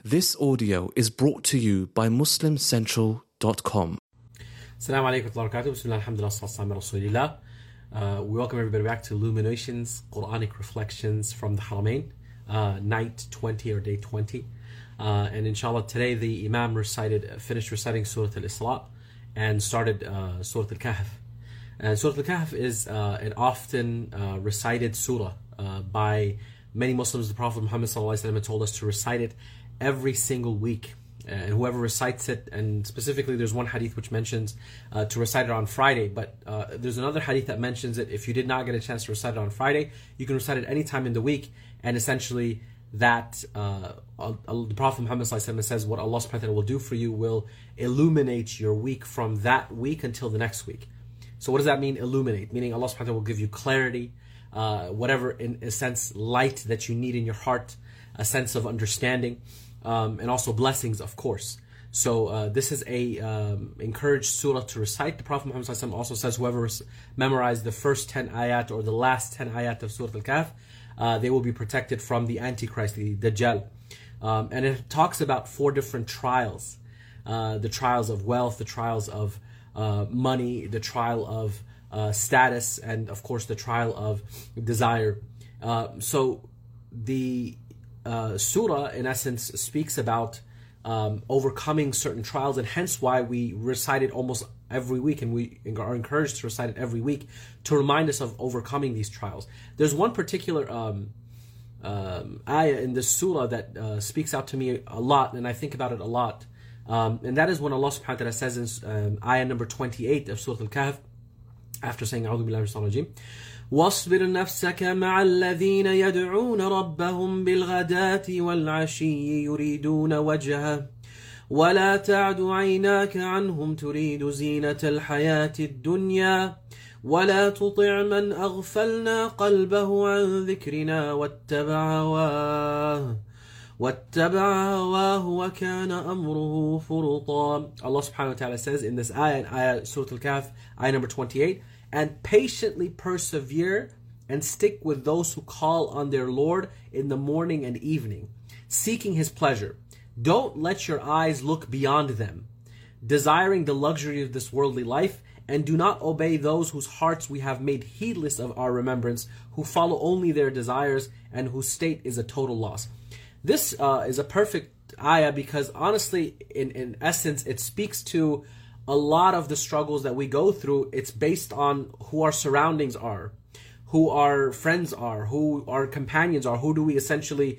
This audio is brought to you by MuslimCentral.com. Assalamu alaikum wa rahmatullahi wa barakatuh. Bismillah, alhamdulillah, sallallahu alaihi wa sallam. We welcome everybody back to Illuminations, Quranic Reflections from the Haramain, night 20 or day 20. And inshallah, today the Imam finished reciting Surah Al-Isra and started Surah Al-Kahf. And Surah Al-Kahf is an often recited surah by many Muslims. The Prophet Muhammad ﷺ told us to recite it every single week. And whoever recites it, and specifically there's one hadith which mentions to recite it on Friday, but there's another hadith that mentions it if you did not get a chance to recite it on Friday, you can recite it any time in the week. And essentially that the Prophet Muhammad says what Allah subhanahu wa ta'ala will do for you will illuminate your week from that week until the next week. So what does that mean, illuminate? Meaning Allah subhanahu wa ta'ala will give you clarity, whatever, in a sense, light that you need in your heart, a sense of understanding, and also blessings, of course. So this is a encouraged surah to recite. The Prophet Muhammad also says whoever memorized the first 10 ayat or the last 10 ayat of Surah Al-Kahf, they will be protected from the Antichrist, the Dajjal. And it talks about 4 different trials. The trials of wealth, the trials of money, the trial of status, and of course the trial of desire. So the surah in essence speaks about overcoming certain trials, and hence why we recite it almost every week, and we are encouraged to recite it every week to remind us of overcoming these trials. There's one particular ayah in this surah that speaks out to me a lot, and I think about it a lot, and that is when Allah subhanahu wa ta'ala says in ayah number 28 of Surah Al-Kahf, after saying أعوذ بالله من الشيطان الرجيم واصبر نفسك مع الذين يدعون ربهم بالغداة والعشي يريدون وجهه ولا تعد عيناك عنهم تريد زينة الحياة الدنيا ولا تطع من أغفلنا قلبه عن ذكرنا واتبع هواه وكان أمره فرطا. Allah subhanahu wa ta'ala says in this ayah, Surah Al-Kahf, ayah number 28, and patiently persevere and stick with those who call on their Lord in the morning and evening, seeking His pleasure. Don't let your eyes look beyond them, desiring the luxury of this worldly life, and do not obey those whose hearts we have made heedless of our remembrance, who follow only their desires and whose state is a total loss. This is a perfect ayah because honestly, in essence, it speaks to a lot of the struggles that we go through. It's based on who our surroundings are, who our friends are, who our companions are, who do we essentially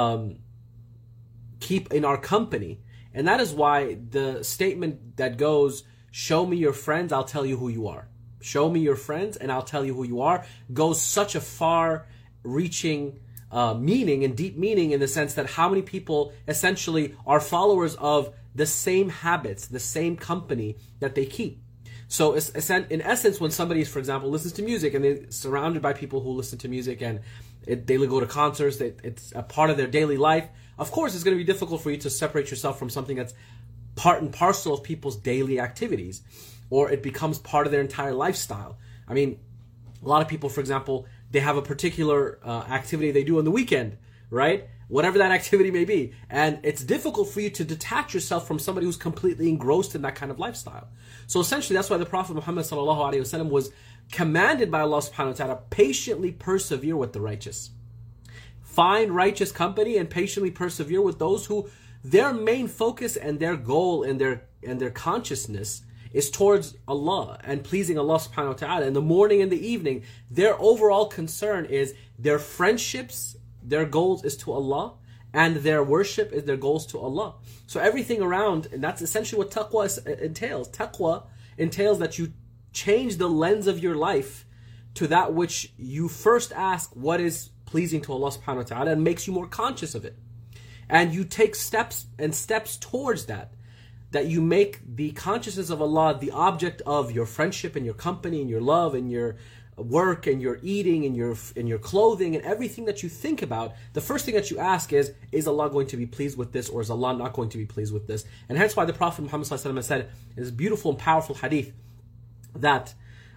keep in our company. And that is why the statement that goes, show me your friends, I'll tell you who you are. Show me your friends and I'll tell you who you are, goes such a far-reaching meaning and deep meaning, in the sense that how many people essentially are followers of the same habits, the same company that they keep. So in essence, when somebody, for example, listens to music and they're surrounded by people who listen to music and they go to concerts, it's a part of their daily life, of course it's going to be difficult for you to separate yourself from something that's part and parcel of people's daily activities, or it becomes part of their entire lifestyle. I mean, a lot of people, for example, they have a particular activity they do on the weekend, right? Whatever that activity may be. And it's difficult for you to detach yourself from somebody who's completely engrossed in that kind of lifestyle. So essentially, that's why the Prophet Muhammad ﷺ was commanded by Allah subhanahu wa ta'ala, patiently persevere with the righteous. Find righteous company and patiently persevere with those who their main focus and their goal and their consciousness is towards Allah and pleasing Allah subhanahu wa ta'ala. In the morning and the evening, their overall concern is their friendships, their goals is to Allah, and their worship is their goals to Allah. So everything around, and that's essentially what taqwa entails. Taqwa entails that you change the lens of your life to that which you first ask what is pleasing to Allah subhanahu wa ta'ala, and makes you more conscious of it. And you take steps towards that you make the consciousness of Allah the object of your friendship and your company and your love and your work and your eating and your clothing and everything that you think about. The first thing that you ask is Allah going to be pleased with this, or is Allah not going to be pleased with this? And hence why the Prophet Muhammad ﷺ said in this beautiful and powerful hadith that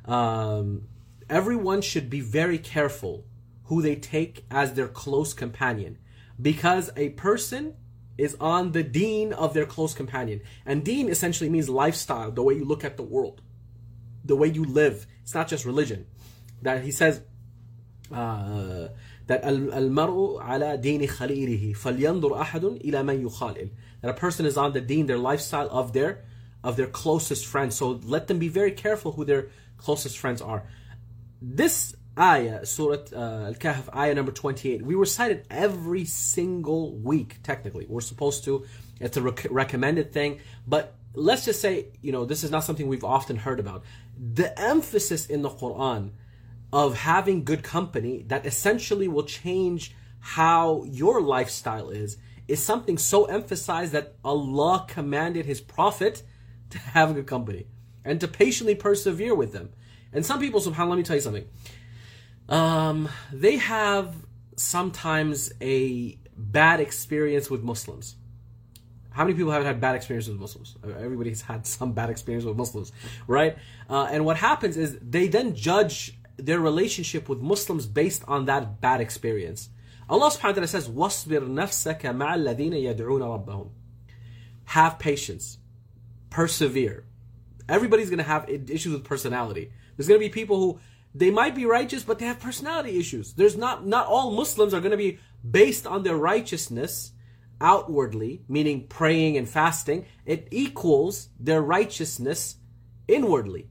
everyone should be very careful who they take as their close companion, because a person is on the deen of their close companion. And deen essentially means lifestyle, the way you look at the world, the way you live. It's not just religion. That he says that al-mar'u ala dini khalilihi falyanzur ahadun ila man yukhalil. That a person is on the deen, their lifestyle of their closest friends. So let them be very careful who their closest friends are. This ayah, Surah Al-Kahf, ayah number 28, we recite it every single week, technically. We're supposed to. It's a recommended thing. But let's just say, this is not something we've often heard about. The emphasis in the Quran of having good company that essentially will change how your lifestyle is something so emphasized that Allah commanded His Prophet to have good company and to patiently persevere with them. And some people, subhanAllah, let me tell you something. They have sometimes a bad experience with Muslims. How many people have had bad experiences with Muslims? Everybody's had some bad experience with Muslims, right? And what happens is they then judge their relationship with Muslims based on that bad experience. Allah subhanahu wa ta'ala says, وَاصْبِرْ نَفْسَكَ مَعَ الَّذِينَ يَدْعُونَ رَبَّهُم. Have patience. Persevere. Everybody's going to have issues with personality. There's going to be people who, they might be righteous, but they have personality issues. There's not all Muslims are going to be based on their righteousness outwardly, meaning praying and fasting. It equals their righteousness inwardly.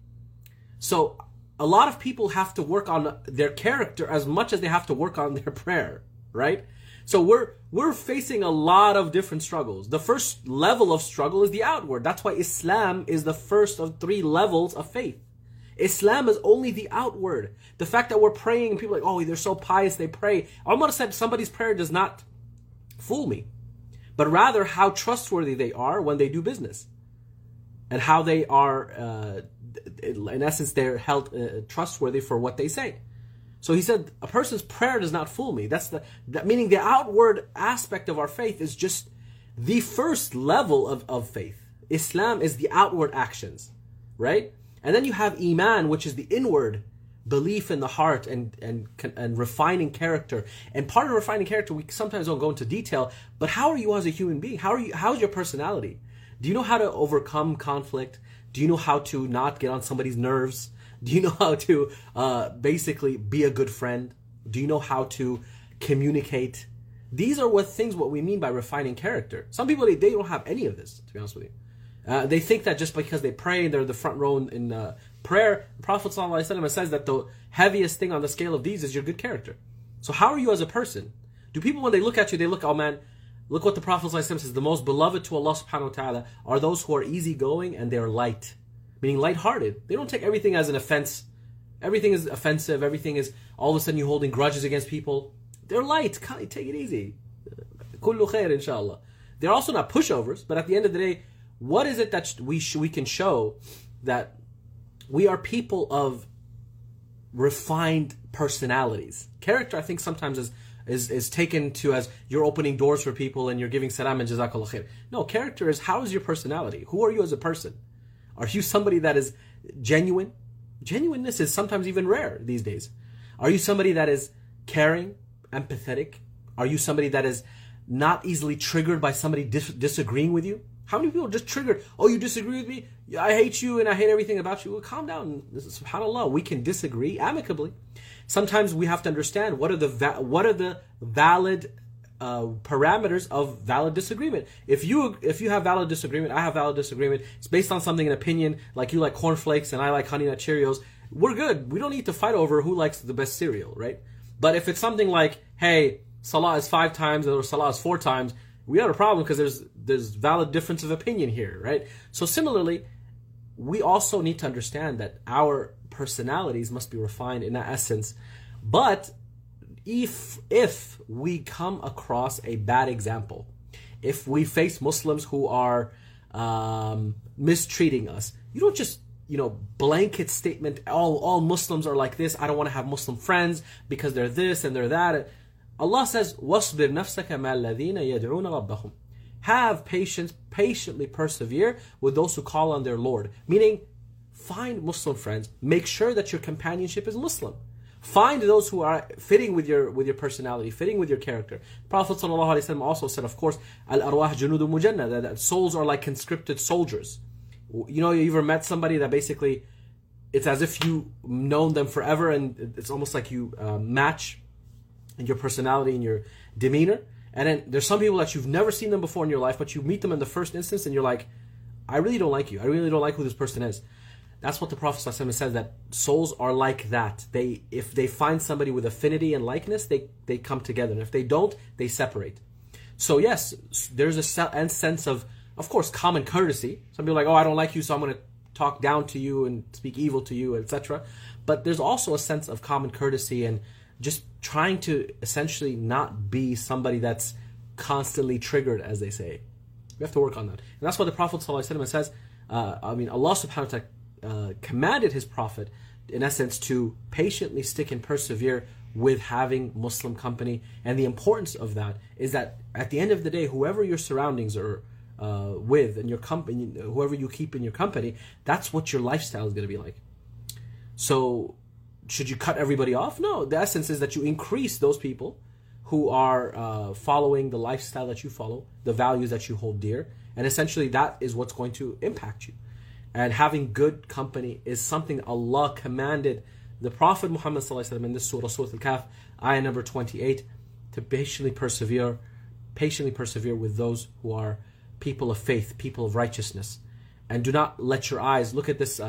So a lot of people have to work on their character as much as they have to work on their prayer, right? So we're facing a lot of different struggles. The first level of struggle is the outward. That's why Islam is the first of 3 levels of faith. Islam is only the outward. The fact that we're praying and people are like, oh, they're so pious, they pray. I'm going to say somebody's prayer does not fool me, but rather how trustworthy they are when they do business, and how they are, in essence, they're held trustworthy for what they say. So he said, a person's prayer does not fool me. Meaning the outward aspect of our faith is just the first level of faith. Islam is the outward actions, right? And then you have Iman, which is the inward belief in the heart and refining character. And part of refining character, we sometimes don't go into detail, but how are you as a human being? How's your personality? Do you know how to overcome conflict? Do you know how to not get on somebody's nerves? Do you know how to basically be a good friend? Do you know how to communicate? These are what we mean by refining character. Some people, they don't have any of this, to be honest with you. They think that just because they pray, they're the front row in prayer. The Prophet ﷺ says that the heaviest thing on the scale of these is your good character. So how are you as a person? Do people, when they look at you, they look, oh man, look what the Prophet ﷺ says, the most beloved to Allah subhanahu wa ta'ala are those who are easygoing and they're light. Meaning lighthearted. They don't take everything as an offense. Everything is offensive. Everything is all of a sudden you holding grudges against people. They're light. Take it easy. Kullu khair, inshallah. They're also not pushovers, but at the end of the day, what is it that we can show that we are people of refined personalities? Character, I think, sometimes is taken to as you're opening doors for people and you're giving salam and jazakallah khair. No, character is how is your personality? Who are you as a person? Are you somebody that is genuine? Genuineness is sometimes even rare these days. Are you somebody that is caring, empathetic? Are you somebody that is not easily triggered by somebody disagreeing with you? How many people are just triggered? Oh, you disagree with me? I hate you and I hate everything about you. Well, calm down. SubhanAllah, we can disagree amicably. Sometimes we have to understand what are the valid parameters of valid disagreement. If you have valid disagreement, I have valid disagreement. It's based on something, an opinion. Like you like cornflakes and I like Honey Nut Cheerios. We're good. We don't need to fight over who likes the best cereal, right? But if it's something like, hey, Salah is 5 times or Salah is 4 times, we have a problem because there's valid difference of opinion here, right? So similarly, we also need to understand that our personalities must be refined in that essence. But if we come across a bad example, if we face Muslims who are mistreating us, you don't just blanket statement, all Muslims are like this, I don't want to have Muslim friends because they're this and they're that. Allah says, وَاصْبِرْ نَفْسَكَ مَا الَّذِينَ يَدْعُونَ رَبَّهُمْ. Have patience, patiently persevere with those who call on their Lord. Meaning, find Muslim friends. Make sure that your companionship is Muslim. Find those who are fitting with your personality, fitting with your character. Prophet ﷺ also said, of course, al-arwah junudu mujannada, that souls are like conscripted soldiers. You know, you ever met somebody that basically, it's as if you known them forever, and it's almost like you match in your personality and your demeanor. And then there's some people that you've never seen them before in your life, but you meet them in the first instance and you're like, I really don't like you. I really don't like who this person is. That's what the Prophet ﷺ says, that souls are like that. If they find somebody with affinity and likeness, they come together. And if they don't, they separate. So yes, there's a sense of course, common courtesy. Some people are like, oh, I don't like you, so I'm going to talk down to you and speak evil to you, etc. But there's also a sense of common courtesy and just trying to essentially not be somebody that's constantly triggered, as they say. We have to work on that. And that's why the Prophet ﷺ says, Allah subhanahu wa ta'ala commanded his Prophet, in essence, to patiently stick and persevere with having Muslim company. And the importance of that is that at the end of the day, whoever your surroundings are with and your company, whoever you keep in your company, that's what your lifestyle is going to be like. So should you cut everybody off? No, the essence is that you increase those people who are following the lifestyle that you follow, the values that you hold dear, and essentially that is what's going to impact you. And having good company is something Allah commanded the Prophet Muhammad ﷺ in this surah, Surah Al-Kahf, ayah number 28, to patiently persevere with those who are people of faith, people of righteousness. And do not let your eyes, look at this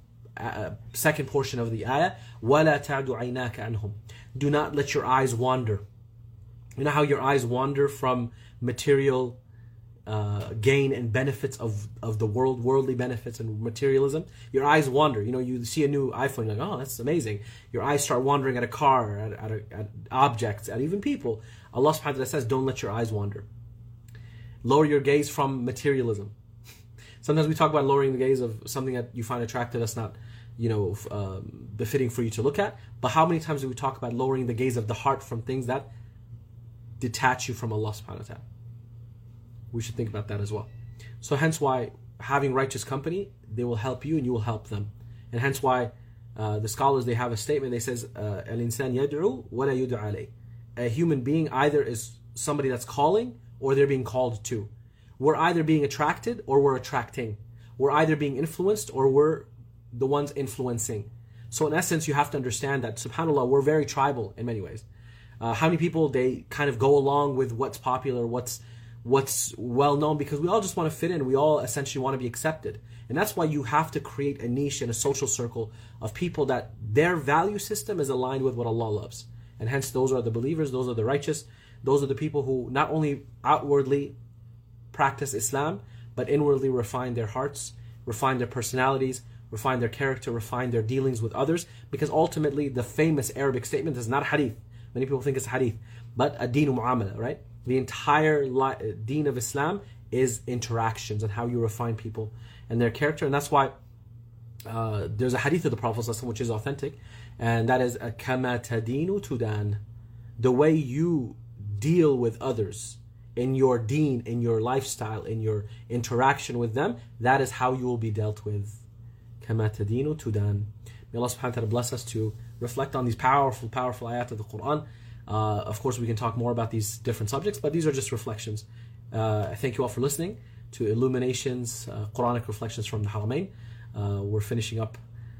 second portion of the ayah, وَلَا تَعْدُ عَيْنَاكَ عَنْهُمْ. Do not let your eyes wander. You know how your eyes wander from material gain and benefits of the world, worldly benefits and materialism? Your eyes wander. You know, you see a new iPhone, you're like, oh, that's amazing. Your eyes start wandering at a car, at objects, at even people. Allah subhanahu wa ta'ala says, don't let your eyes wander. Lower your gaze from materialism. Sometimes we talk about lowering the gaze of something that you find attractive that's not, befitting for you to look at. But how many times do we talk about lowering the gaze of the heart from things that detach you from Allah subhanahu wa ta'ala? We should think about that as well. So hence why having righteous company, they will help you and you will help them. And hence why the scholars, they have a statement, they says, Al-insan yad'u wa la yud'a alayh. A human being either is somebody that's calling or they're being called to. We're either being attracted or we're attracting. We're either being influenced or we're the ones influencing. So in essence, you have to understand that, subhanAllah, we're very tribal in many ways. How many people, they kind of go along with what's popular, what's well known, because we all just want to fit in. We all essentially want to be accepted. And that's why you have to create a niche and a social circle of people that their value system is aligned with what Allah loves. And hence those are the believers, those are the righteous, those are the people who not only outwardly practice Islam, but inwardly refine their hearts, refine their personalities, refine their character, refine their dealings with others. Because ultimately the famous Arabic statement is not hadith. Many people think it's hadith, but ad-deenu mu'amala, right? The entire deen of Islam is interactions and how you refine people and their character. And that's why there's a hadith of the Prophet ﷺ which is authentic, and that is كَمَا تَدِينُ تُدَانُ. The way you deal with others in your deen, in your lifestyle, in your interaction with them, that is how you will be dealt with. كَمَا تَدِينُ تُدَانُ. May Allah subhanahu wa ta'ala bless us to reflect on these powerful, powerful ayat of the Quran. Of course, we can talk more about these different subjects, but these are just reflections. I thank you all for listening to Illuminations, Quranic Reflections from the Haramain. We're finishing up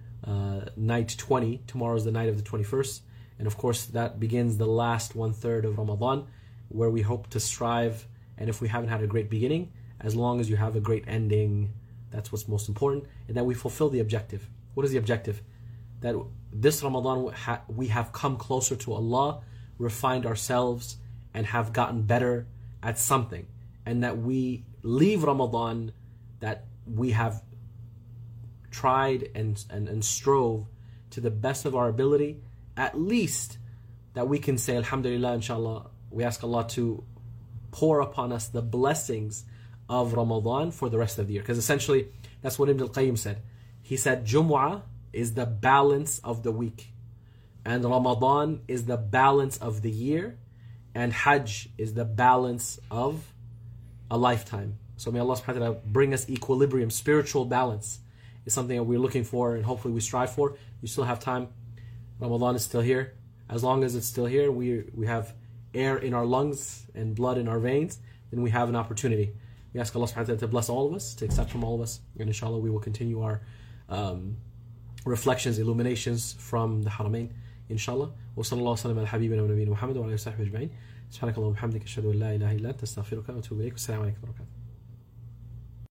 night 20. Tomorrow is the night of the 21st. And of course, that begins the last 1/3 of Ramadan, where we hope to strive. And if we haven't had a great beginning, as long as you have a great ending, that's what's most important. And that we fulfill the objective. What is the objective? That this Ramadan we have come closer to Allah, refined ourselves, and have gotten better at something. And that we leave Ramadan, that we have tried and strove to the best of our ability, at least that we can say, Alhamdulillah, inshallah, we ask Allah to pour upon us the blessings of Ramadan for the rest of the year. Because essentially, that's what Ibn al-Qayyim said. He said, Jumu'ah is the balance of the week, and Ramadan is the balance of the year, and Hajj is the balance of a lifetime. So may Allah subhanahu wa ta'ala bring us equilibrium. Spiritual balance is something that we're looking for and hopefully we strive for. You still have time. Ramadan is still here. As long as it's still here, we have air in our lungs and blood in our veins, then we have an opportunity. We ask Allah subhanahu wa ta'ala to bless all of us, to accept from all of us, and inshallah we will continue our reflections, illuminations from the Haramain, inshallah. Wa sallallahu sallam ala habibina wa nabiyina Muhammad wa ala alihi wa sahbihi ajma'in. Subhanakallahumma wa bihamdika ashhadu an la ilaha illa anta astaghfiruka wa atubu ilayk. Assalamu alaykum wa barakatuh.